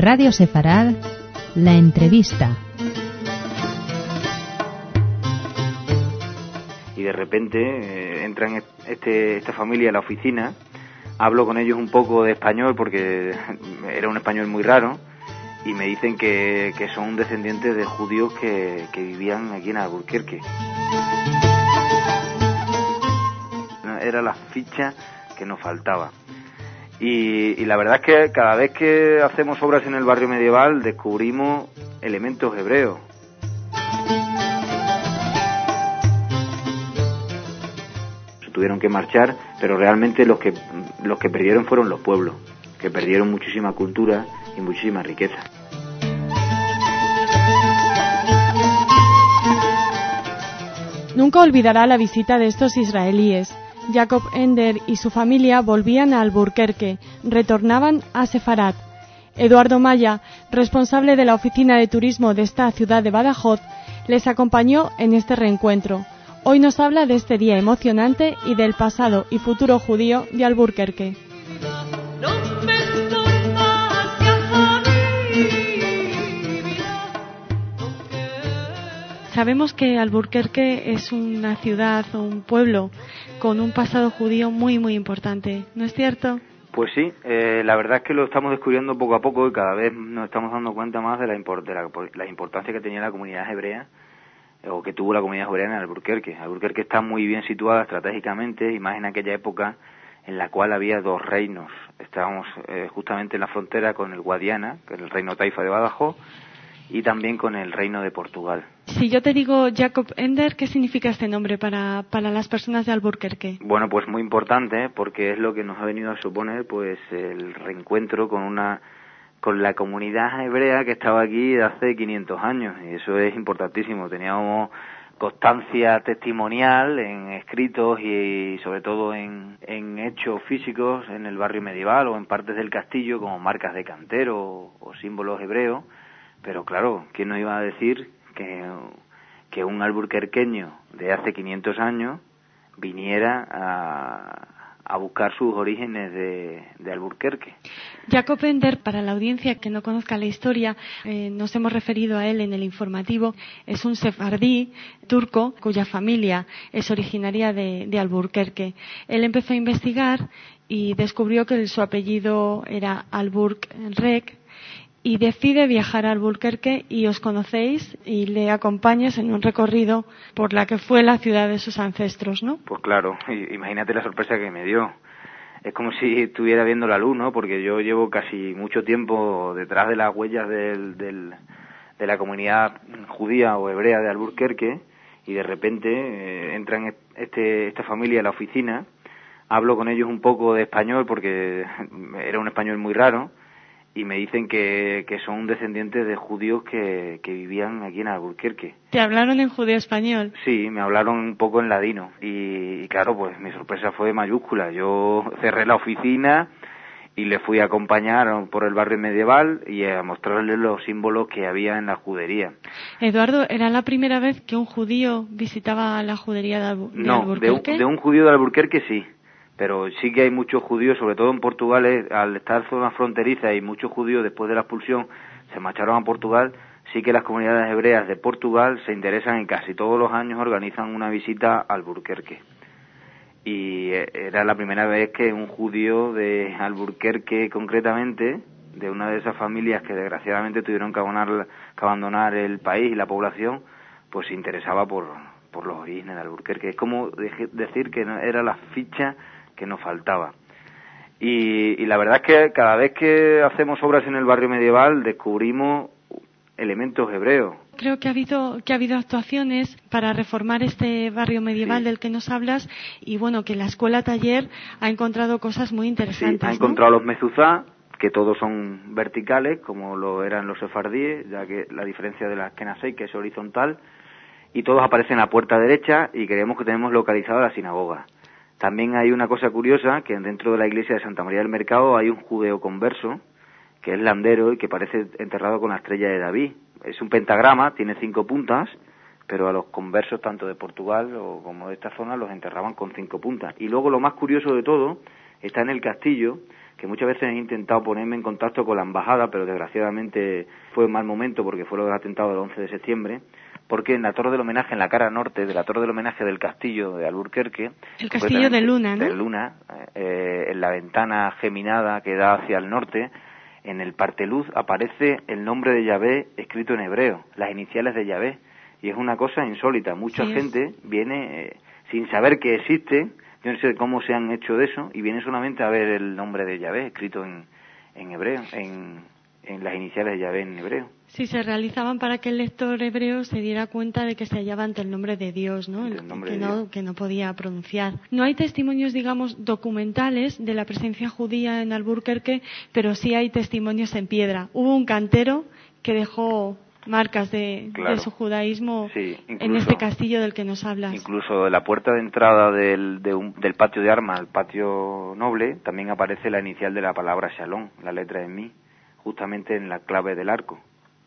Radio Sefarad, la entrevista. Y de repente entran esta familia a la oficina, hablo con ellos un poco de español porque era un español muy raro, y me dicen que son descendientes de judíos que vivían aquí en Alburquerque. Era la ficha que nos faltaba. Y la verdad es que cada vez que hacemos obras en el barrio medieval descubrimos elementos hebreos. Se tuvieron que marchar, pero realmente los que perdieron fueron los pueblos, que perdieron muchísima cultura y muchísima riqueza. Nunca olvidará la visita de estos israelíes. Jacob Ender y su familia volvían a Alburquerque, retornaban a Sefarad. Eduardo Maya, responsable de la oficina de turismo de esta ciudad de Badajoz, les acompañó en este reencuentro. Hoy nos habla de este día emocionante y del pasado y futuro judío de Alburquerque. Sabemos que Alburquerque es una ciudad o un pueblo con un pasado judío muy, muy importante, ¿no es cierto? Pues sí, la verdad es que lo estamos descubriendo poco a poco y cada vez nos estamos dando cuenta más de la importancia que tenía la comunidad hebrea, o que tuvo la comunidad hebrea en Alburquerque. Alburquerque está muy bien situada estratégicamente, y más en aquella época en la cual había dos reinos. Estábamos justamente en la frontera con el Guadiana, que es el reino taifa de Badajoz, y también con el reino de Portugal. Si yo te digo Jacob Ender, ¿qué significa este nombre para las personas de Alburquerque? Bueno, pues muy importante, porque es lo que nos ha venido a suponer pues el reencuentro con la comunidad hebrea que estaba aquí de hace 500 años, y eso es importantísimo. Teníamos constancia testimonial en escritos y sobre todo en hechos físicos en el barrio medieval o en partes del castillo, como marcas de cantero o símbolos hebreos. Pero claro, ¿quién nos iba a decir que un alburquerqueño de hace 500 años viniera a buscar sus orígenes de Alburquerque? Jacob Ender, para la audiencia que no conozca la historia, nos hemos referido a él en el informativo, es un sefardí turco cuya familia es originaria de Alburquerque. Él empezó a investigar y descubrió que su apellido era Alburquerque, y decide viajar a Alburquerque, y os conocéis y le acompañas en un recorrido por la que fue la ciudad de sus ancestros, ¿no? Pues claro, imagínate la sorpresa que me dio. Es como si estuviera viendo la luz, ¿no? Porque yo llevo casi mucho tiempo detrás de las huellas de la comunidad judía o hebrea de Alburquerque, y de repente entran esta familia a la oficina, hablo con ellos un poco de español porque era un español muy raro, y me dicen que son descendientes de judíos que vivían aquí en Alburquerque. ¿Te hablaron en judeo español? Sí, me hablaron un poco en ladino, y claro, pues mi sorpresa fue mayúscula. Yo cerré la oficina y le fui a acompañar por el barrio medieval y a mostrarles los símbolos que había en la judería. Eduardo, ¿era la primera vez que un judío visitaba la judería de Alburquerque? No, de un judío de Alburquerque sí. Pero sí que hay muchos judíos, sobre todo en Portugal, al estar zona fronteriza, y muchos judíos después de la expulsión se marcharon a Portugal. Sí que las comunidades hebreas de Portugal se interesan y casi todos los años organizan una visita a Alburquerque. Y era la primera vez que un judío de Alburquerque, concretamente, de una de esas familias que desgraciadamente tuvieron que abandonar el país y la población, pues se interesaba por los orígenes de Alburquerque. Es como decir que era la ficha que nos faltaba. Y la verdad es que cada vez que hacemos obras en el barrio medieval descubrimos elementos hebreos. Creo que ha habido actuaciones para reformar este barrio medieval, sí, del que nos hablas, y bueno, que la escuela taller ha encontrado cosas muy interesantes. Sí, ha encontrado los mezuzá, que todos son verticales, como lo eran los sefardíes, ya que la diferencia de la Ashkenazí, que es horizontal, y todos aparecen a la puerta derecha, y creemos que tenemos localizada la sinagoga. También hay una cosa curiosa, que dentro de la iglesia de Santa María del Mercado hay un judeo converso, que es landero y que parece enterrado con la estrella de David. Es un pentagrama, tiene 5 puntas, pero a los conversos tanto de Portugal como de esta zona los enterraban con 5 puntas. Y luego lo más curioso de todo está en el castillo, que muchas veces he intentado ponerme en contacto con la embajada, pero desgraciadamente fue un mal momento porque fue lo del atentado del 11 de septiembre, porque en la torre del homenaje, en la cara norte de la torre del homenaje del castillo de Alburquerque... El castillo de Luna, ¿no? De Luna, en la ventana geminada que da hacia el norte, en el parteluz aparece el nombre de Yahvé escrito en hebreo, las iniciales de Yahvé, y es una cosa insólita. Mucha gente viene sin saber que existe, yo no sé cómo se han hecho de eso, y viene solamente a ver el nombre de Yahvé escrito en hebreo, en las iniciales de Yahvé en hebreo. Sí, se realizaban para que el lector hebreo se diera cuenta de que se hallaba ante el nombre de Dios, ¿no? Que no podía pronunciar. No hay testimonios, digamos, documentales de la presencia judía en Alburquerque, pero sí hay testimonios en piedra. Hubo un cantero que dejó marcas de su judaísmo en este castillo del que nos hablas. Incluso en la puerta de entrada del patio de armas, el patio noble, también aparece la inicial de la palabra Shalom, la letra en mí, justamente en la clave del arco.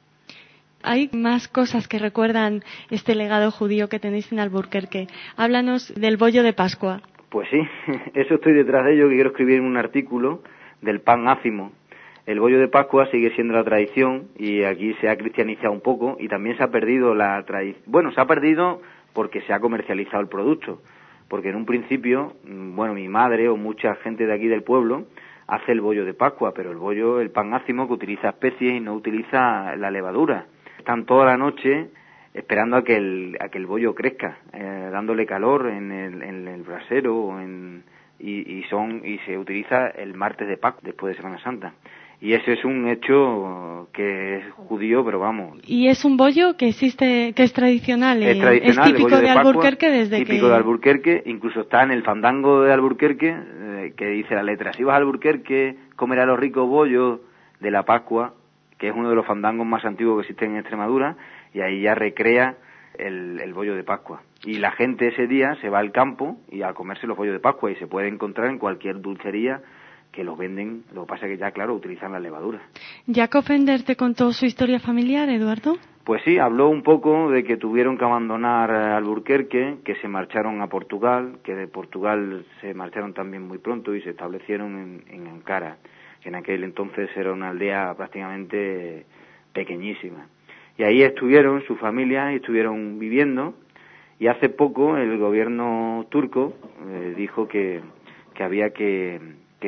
Hay más cosas que recuerdan este legado judío que tenéis en Alburquerque. Háblanos del bollo de Pascua. Pues sí, eso estoy detrás de ello, que quiero escribir un artículo del pan ácimo. El bollo de Pascua sigue siendo la tradición y aquí se ha cristianizado un poco y también se ha perdido la tradición. Bueno, se ha perdido porque se ha comercializado el producto. Porque en un principio, mi madre o mucha gente de aquí del pueblo hace el bollo de Pascua, pero el pan ácimo que utiliza especies y no utiliza la levadura. Están toda la noche esperando a que el bollo crezca, dándole calor en el brasero y se utiliza el martes de Pascua, después de Semana Santa. Y ese es un hecho que es judío, pero vamos. Y es un bollo que existe, que es tradicional. Es tradicional, es típico de Alburquerque desde típico de Alburquerque, incluso está en el fandango de Alburquerque, que dice la letra: si vas a Alburquerque, comerás los ricos bollos de la Pascua, que es uno de los fandangos más antiguos que existen en Extremadura, y ahí ya recrea el bollo de Pascua. Y la gente ese día se va al campo y a comerse los bollos de Pascua, y se puede encontrar en cualquier dulcería que los venden. Lo que pasa es que ya, claro, utilizan la levadura. ¿Jacob Ender te contó su historia familiar, Eduardo? Pues sí, habló un poco de que tuvieron que abandonar Alburquerque, que se marcharon a Portugal, que de Portugal se marcharon también muy pronto y se establecieron en Ankara, que en aquel entonces era una aldea prácticamente pequeñísima. Y ahí estuvieron sus familias, estuvieron viviendo, y hace poco el gobierno turco dijo que había que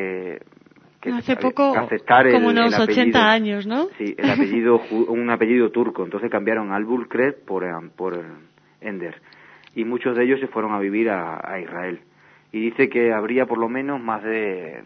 hace poco, aceptar como unos el apellido, 80 años, ¿no? Sí, el apellido, un apellido turco. Entonces cambiaron Alburquerque por Ender. Y muchos de ellos se fueron a vivir a Israel. Y dice que habría por lo menos más de...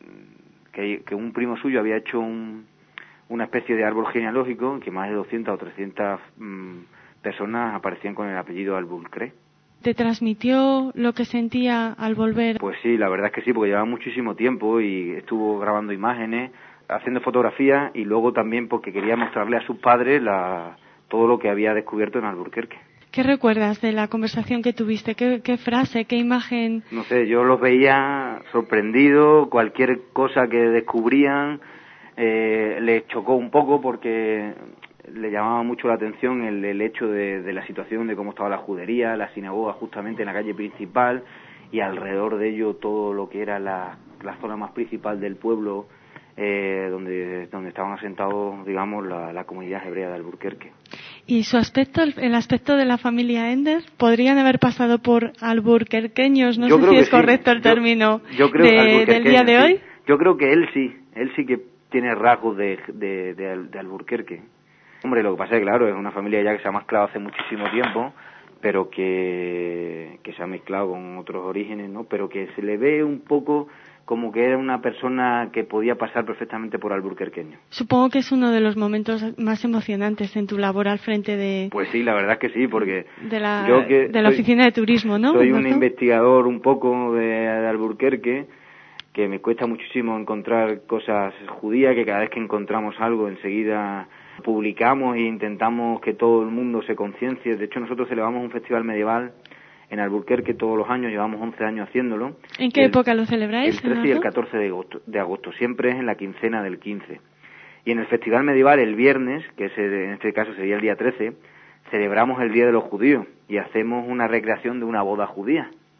que un primo suyo había hecho una especie de árbol genealógico, que más de 200 o 300 personas aparecían con el apellido Alburquerque. ¿Te transmitió lo que sentía al volver? Pues sí, la verdad es que sí, porque llevaba muchísimo tiempo y estuvo grabando imágenes, haciendo fotografías, y luego también porque quería mostrarle a sus padres todo lo que había descubierto en Alburquerque. ¿Qué recuerdas de la conversación que tuviste? ¿Qué frase, qué imagen? No sé, yo los veía sorprendidos, cualquier cosa que descubrían les chocó un poco porque le llamaba mucho la atención el hecho de la situación, de cómo estaba la judería, la sinagoga justamente en la calle principal, y alrededor de ello todo lo que era la zona más principal del pueblo, donde estaban asentados, digamos, la comunidad hebrea de Alburquerque. ¿Y su aspecto, el aspecto de la familia Ender? ¿Podrían haber pasado por alburquerqueños? No sé si es correcto el término del día de hoy. Yo creo que él sí que tiene rasgos de Alburquerque. Hombre, lo que pasa es que, claro, es una familia ya que se ha mezclado hace muchísimo tiempo, pero que se ha mezclado con otros orígenes, ¿no? Pero que se le ve un poco como que era una persona que podía pasar perfectamente por alburquerqueño. Supongo que es uno de los momentos más emocionantes en tu labor al frente de... Pues sí, la verdad es que sí, porque... de la oficina de turismo, ¿no? Soy un investigador un poco de Alburquerque, que me cuesta muchísimo encontrar cosas judías, que cada vez que encontramos algo enseguida publicamos e intentamos que todo el mundo se conciencie. De hecho, nosotros celebramos un festival medieval en Alburquerque todos los años, llevamos 11 años haciéndolo. ¿En qué época lo celebráis? El 13 y el 14 de agosto, siempre es en la quincena del 15. Y en el festival medieval, el viernes, que en este caso sería el día 13, celebramos el Día de los Judíos y hacemos una recreación de una boda judía.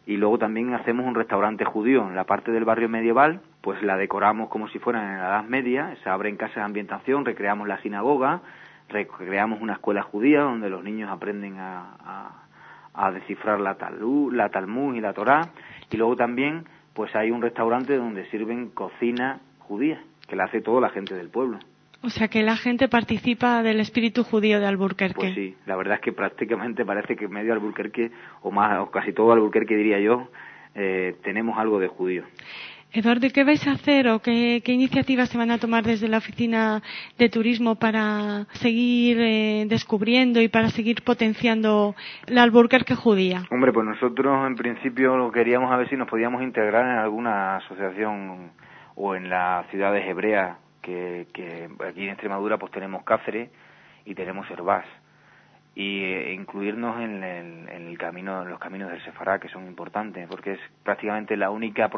Y luego también hacemos un restaurante judío en la parte del barrio medieval, pues la decoramos como si fuera en la Edad Media, se abren casas de ambientación, recreamos la sinagoga, recreamos una escuela judía donde los niños aprenden a descifrar la Talmud y la Torá, y luego también pues hay un restaurante donde sirven cocina judía, que la hace toda la gente del pueblo. O sea que la gente participa del espíritu judío de Alburquerque. Pues sí, la verdad es que prácticamente parece que medio Alburquerque, o casi todo Alburquerque diría yo, tenemos algo de judío. Eduardo, ¿qué vais a hacer o qué iniciativas se van a tomar desde la Oficina de Turismo para seguir descubriendo y para seguir potenciando la Alburquerque judía? Hombre, pues nosotros en principio lo queríamos a ver si nos podíamos integrar en alguna asociación o en las ciudades hebreas, que aquí en Extremadura pues tenemos Cáceres y tenemos Hervás, y incluirnos en el camino, en los caminos del Sefará, que son importantes, porque es prácticamente el único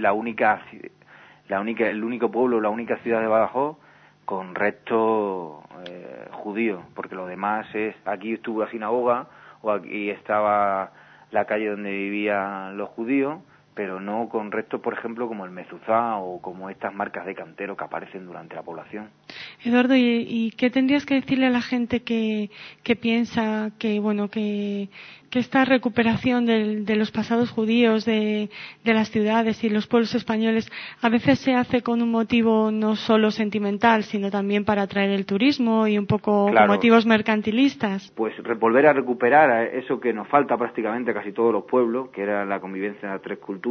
pueblo, la única ciudad de Badajoz con resto judío, porque lo demás es, aquí estuvo la sinagoga o aquí estaba la calle donde vivían los judíos, pero no con restos, por ejemplo, como el mezuzá o como estas marcas de cantero que aparecen durante la población. Eduardo, ¿y qué tendrías que decirle a la gente que piensa que esta recuperación de los pasados judíos de las ciudades y los pueblos españoles a veces se hace con un motivo no solo sentimental, sino también para atraer el turismo y un poco Claro, con motivos mercantilistas? Pues volver a recuperar eso que nos falta prácticamente a casi todos los pueblos, que era la convivencia de tres culturas,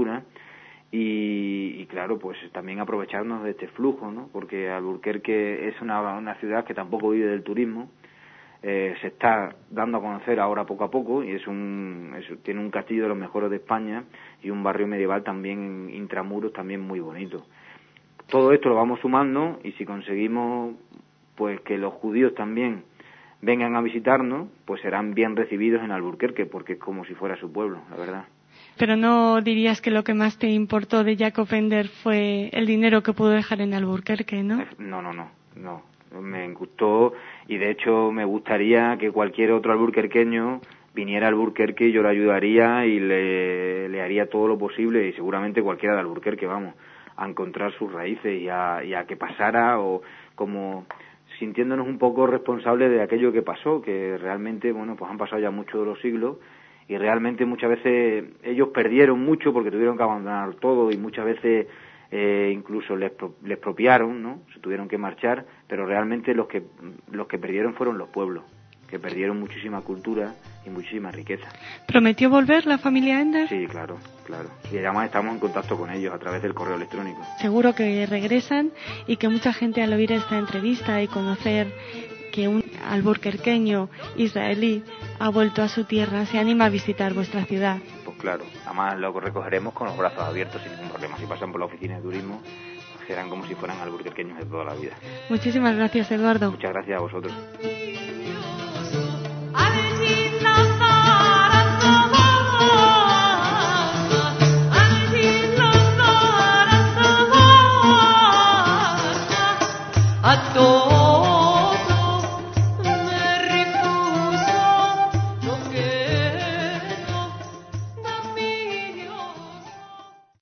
y claro, pues también aprovecharnos de este flujo, ¿no? Porque Alburquerque es una ciudad que tampoco vive del turismo, se está dando a conocer ahora poco a poco, y tiene un castillo de los mejores de España y un barrio medieval también intramuros también muy bonito. Todo esto lo vamos sumando, y si conseguimos pues que los judíos también vengan a visitarnos, pues serán bien recibidos en Alburquerque, porque es como si fuera su pueblo, la verdad. Pero no dirías que lo que más te importó de Jacob Ender fue el dinero que pudo dejar en Alburquerque, ¿no? No. Me gustó, y de hecho me gustaría que cualquier otro alburquerqueño viniera a Alburquerque y yo le ayudaría y le haría todo lo posible, y seguramente cualquiera de Alburquerque, vamos, a encontrar sus raíces y a que pasara, o como sintiéndonos un poco responsables de aquello que pasó, que realmente, bueno, pues han pasado ya muchos de los siglos, y realmente muchas veces ellos perdieron mucho porque tuvieron que abandonar todo, y muchas veces incluso les expropiaron, ¿no? Se tuvieron que marchar, pero realmente los que perdieron fueron los pueblos, que perdieron muchísima cultura y muchísima riqueza. ¿Prometió volver la familia Ender? Sí, claro. Y además estamos en contacto con ellos a través del correo electrónico. Seguro que regresan, y que mucha gente al oír esta entrevista y conocer que un alburquerqueño israelí ha vuelto a su tierra se anima a visitar vuestra ciudad. Pues claro, además lo recogeremos con los brazos abiertos sin ningún problema. Si pasan por la oficina de turismo, serán como si fueran alburquerqueños de toda la vida. Muchísimas gracias, Eduardo. Muchas gracias a vosotros. A